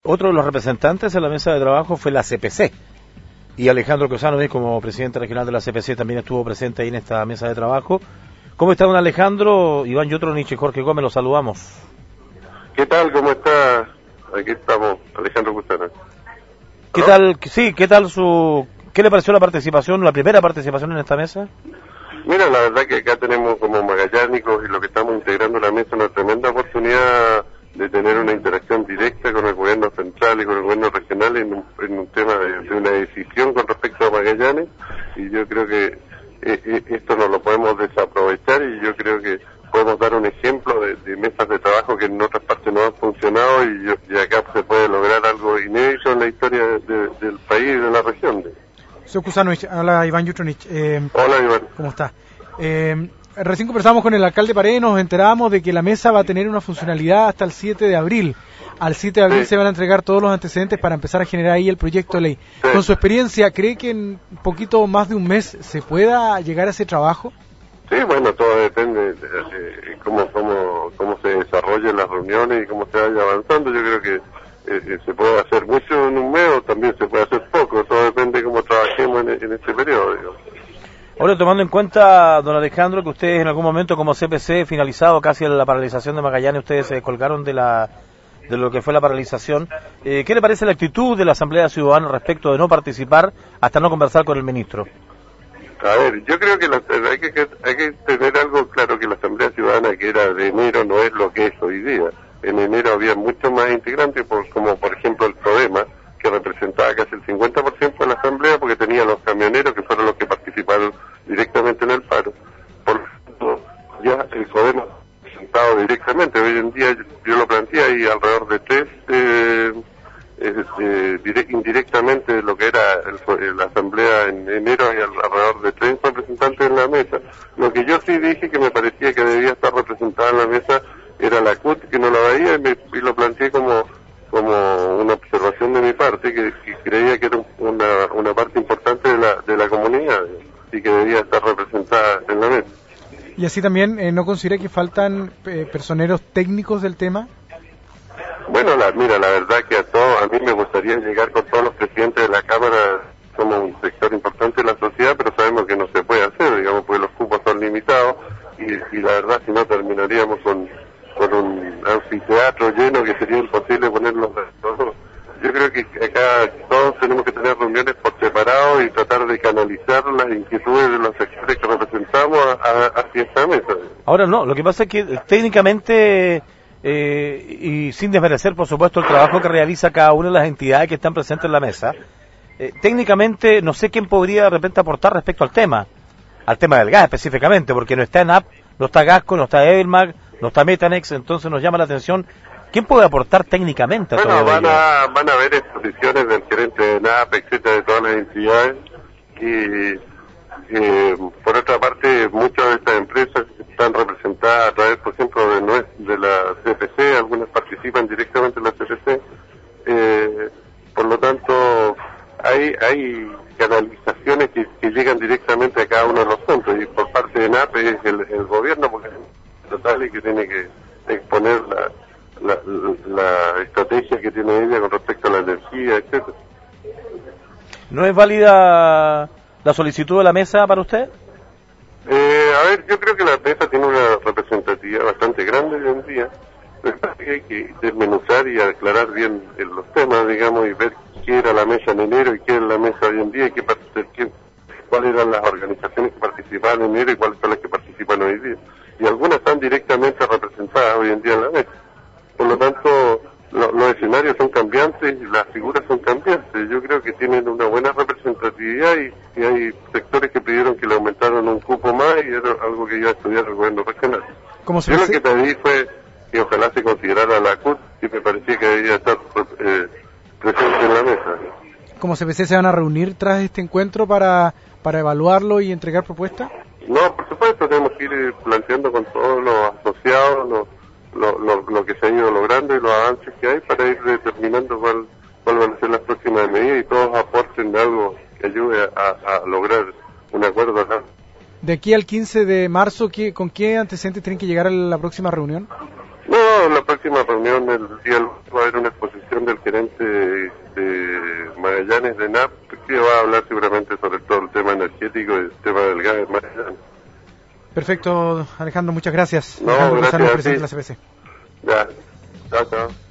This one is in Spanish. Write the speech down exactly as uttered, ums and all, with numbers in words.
otro de los representantes en la mesa de trabajo fue la C P C. Y Alejandro Cruzano, como presidente regional de la C P C, también estuvo presente ahí en esta mesa de trabajo. ¿Cómo está don Alejandro? Iván Yotronich y Jorge Gómez, los saludamos. ¿Qué tal? ¿Cómo está? Aquí estamos, Alejandro Cruzano. ¿Qué tal? Sí, ¿qué tal su... ¿Qué le pareció la participación, la primera participación en esta mesa? Mira, la verdad que acá tenemos como magallánicos y lo que estamos integrando la mesa una tremenda oportunidad de tener una interacción directa con el gobierno central y con el gobierno regional en un, en un tema de, de una decisión con respecto a Magallanes, y yo creo que eh, eh, esto no lo podemos desaprovechar, y yo creo que podemos dar un ejemplo de, de mesas de trabajo que en otras partes no han funcionado, y, yo, y acá se puede lograr algo inédito en la historia de, de, del país y de la región. Soy Kusanovich, habla Iván Yutronich. Eh, Hola Iván. ¿Cómo está? Eh, recién conversamos con el alcalde Paredes, nos enteramos de que la mesa va a tener una funcionalidad hasta el siete de abril. Al siete de abril sí. Se van a entregar todos los antecedentes para empezar a generar ahí el proyecto de ley. Sí. Con su experiencia, ¿cree que en un poquito más de un mes se pueda llegar a ese trabajo? Sí, bueno, todo depende de, de cómo, cómo, cómo se desarrollen las reuniones y cómo se vaya avanzando. Yo creo que eh, se puede hacer mucho en un mes o también se puede hacer poco. Todo depende de cómo trabajemos en, en este periodo, digamos. Ahora, tomando en cuenta, don Alejandro, que ustedes en algún momento como C P C, finalizado casi la paralización de Magallanes, ustedes se descolgaron de la de lo que fue la paralización, eh, ¿qué le parece la actitud de la Asamblea Ciudadana respecto de no participar hasta no conversar con el ministro? A ver, yo creo que la, hay, que hay que tener algo claro, que la Asamblea Ciudadana que era de enero no es lo que es hoy día. En enero había muchos más integrantes, por, como por ejemplo el PRODEMA, que representaba casi el cincuenta por ciento de la Asamblea, porque tenía los camioneros que fueron los que participaron directamente en el paro. Por lo tanto, ya el PRODEMA presentado directamente. Hoy en día yo, yo lo planteé ahí alrededor de tres, eh, eh, eh, direct, indirectamente lo que era el, la Asamblea en enero, hay alrededor de tres representantes en la mesa. Lo que yo sí dije que me parecía que debía estar representada en la mesa era la C U T, que no la veía, y, me, y lo planteé como como una observación de mi parte, que, que creía que era una, una parte importante de la, de la comunidad y que debía estar representada en la mesa. ¿Y así también eh, no considera que faltan eh, personeros técnicos del tema? Bueno, la, mira, la verdad que a todos, a mí me gustaría llegar con todos los presidentes de la Cámara. Somos un sector importante de la sociedad, pero sabemos que no se puede hacer, digamos, porque los cupos son limitados, y, y la verdad si no terminaríamos con con un anfiteatro lleno que sería imposible ponerlos todos. Yo creo que acá todos tenemos que tener reuniones por separado y tratar de canalizar las inquietudes de los sectores que representamos a, a, hacia esta mesa. Ahora no, lo que pasa es que técnicamente, eh, y sin desmerecer por supuesto el trabajo que realiza cada una de las entidades que están presentes en la mesa, eh, técnicamente no sé quién podría de repente aportar respecto al tema, al tema del gas específicamente, porque no está ENAP, no está Gasco, no está Edelmag, no está Metanex, entonces nos llama la atención, ¿quién puede aportar técnicamente a bueno, todo van ello? a, van a haber exposiciones del gerente de N A P, etcétera, de todas las entidades, y eh, por otra parte, muchas de estas empresas están representadas a través, por ejemplo, de, nue- de la C P C, algunas participan directamente en la C P C, eh, por lo tanto, hay, hay canalizaciones que, que llegan directamente a cada uno de los puntos, y por parte de N A P es el, el gobierno, porque total y que tiene que exponer la, la, la estrategia que tiene ella con respecto a la energía, etcétera. ¿No es válida la solicitud de la mesa para usted? Eh, a ver, yo creo que la mesa tiene una representatividad bastante grande hoy en día. Hay que desmenuzar y aclarar bien los temas, digamos, y ver qué era la mesa en enero y qué es la mesa hoy en día, y qué, qué, cuáles eran las organizaciones que participaban en enero y cuáles son las que participan hoy día. Y algunas están directamente representadas hoy en día en la mesa. Por lo tanto, lo, los escenarios son cambiantes y las figuras son cambiantes. Yo creo que tienen una buena representatividad, y, y hay sectores que pidieron que le aumentaran un cupo más, y era algo que iba a estudiar el gobierno regional. ¿Cómo se Yo hace? lo que pedí fue que ojalá se considerara la C U T, y me parecía que debía estar eh, presente en la mesa. ¿Cómo C P C se van a reunir tras este encuentro para, para evaluarlo y entregar propuestas? No, por supuesto, tenemos que ir planteando con todos los asociados lo, lo, lo, lo que se ha ido logrando y los avances que hay, para ir determinando cuál, cuál van a ser las próximas medidas, y todos aporten algo que ayude a, a lograr un acuerdo acá. De aquí al quince de marzo, ¿qué, ¿con qué antecedentes tienen que llegar a la próxima reunión? No, No, la próxima reunión, el día va a haber una exposición del gerente de Magallanes de N A P, que va a hablar seguramente sobre todo el tema energético y el tema del gas en Magallanes. Perfecto, Alejandro, muchas gracias. No, Alejandro gracias González, a presidente ti. de la C P C. Ya, chao, chao.